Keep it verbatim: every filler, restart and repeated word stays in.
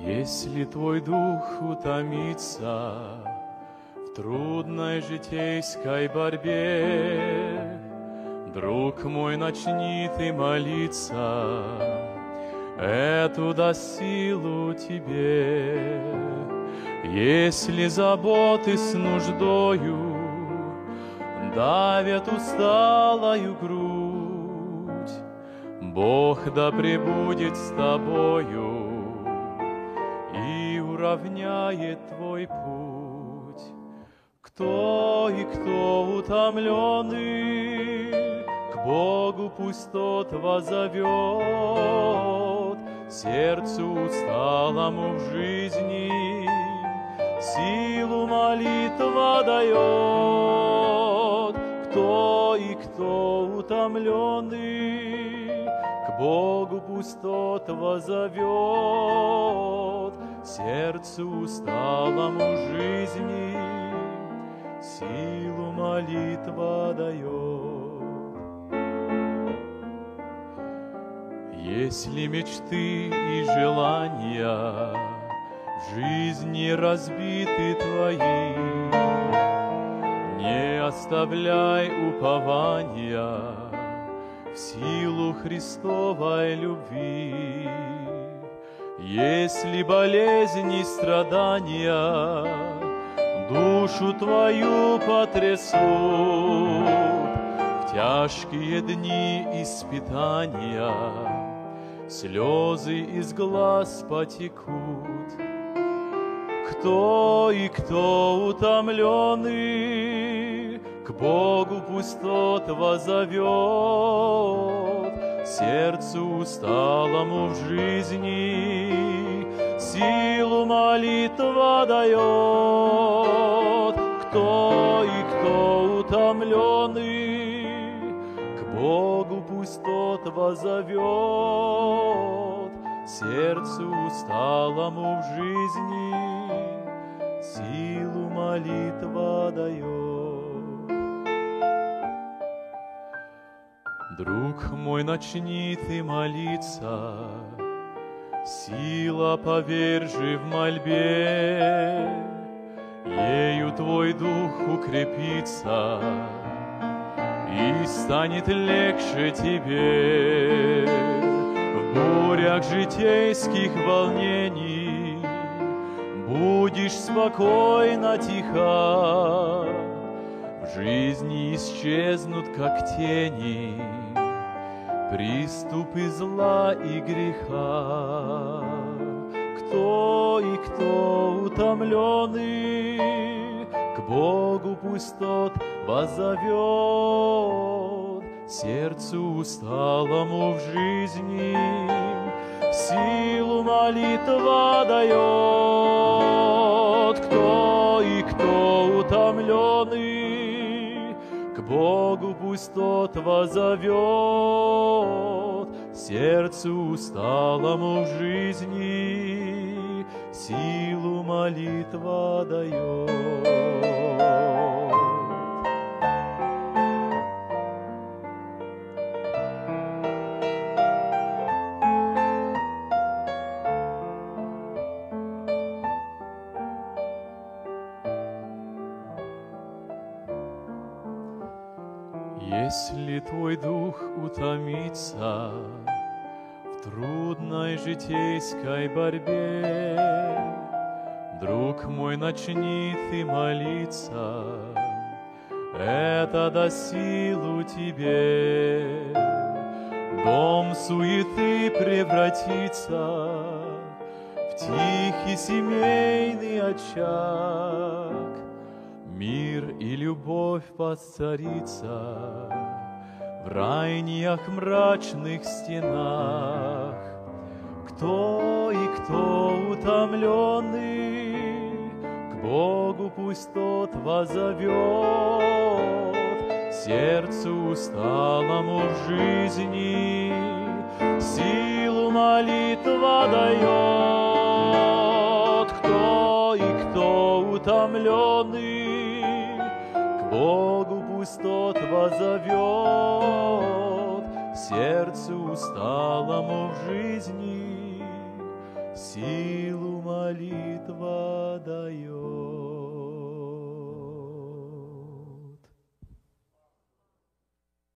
Если твой дух утомится в трудной житейской борьбе, друг мой, начни ты молиться, эту даст силу тебе. Если заботы с нуждою давят усталою грудь, Бог да пребудет с тобою и уравняет твой путь. Кто и кто утомленный, к Богу пусть тот воззовет, сердцу усталому в жизни силу молитва дает. Кто и кто утомленный, к Богу пусть тот воззовет, сердцу усталому жизни силу молитва дает. Если мечты и желания в жизни разбиты твои, не оставляй упования в силу Христовой любви. Если болезни и страдания душу твою потрясут, в тяжкие дни испытания слезы из глаз потекут. Кто и кто утомленный, к Богу пусть тот воззовет, сердцу усталому в жизни силу молитва дает. Кто и кто утомленный, к Богу пусть тот воззовет, сердцу усталому в жизни силу молитва дает. Друг мой, начни ты молиться, сила, поверь же в мольбе, ею твой дух укрепится и станет легче тебе. В бурях житейских волнений будешь спокойно тиха, в жизни исчезнут, как тени, приступы зла и греха. Кто и кто утомленный, к Богу пусть тот воззовет, сердцу усталому в жизни силу молитва дает. Кто и кто утомленный, к Богу пусть тот воззовет, сердцу усталому в жизни силу молитва дает. Если твой дух утомится в трудной житейской борьбе, друг мой, начни ты молиться, это даст силу тебе. Дом суеты превратится в тихий семейный очаг, мир и любовь воцарится в райнях мрачных стенах. Кто и кто утомленный, к Богу пусть тот воззовет, сердцу усталому в жизни силу молитва дает. Кто и кто утомленный, к Богу пусть тот воззовет, сердцу усталому в жизни силу молитва дает.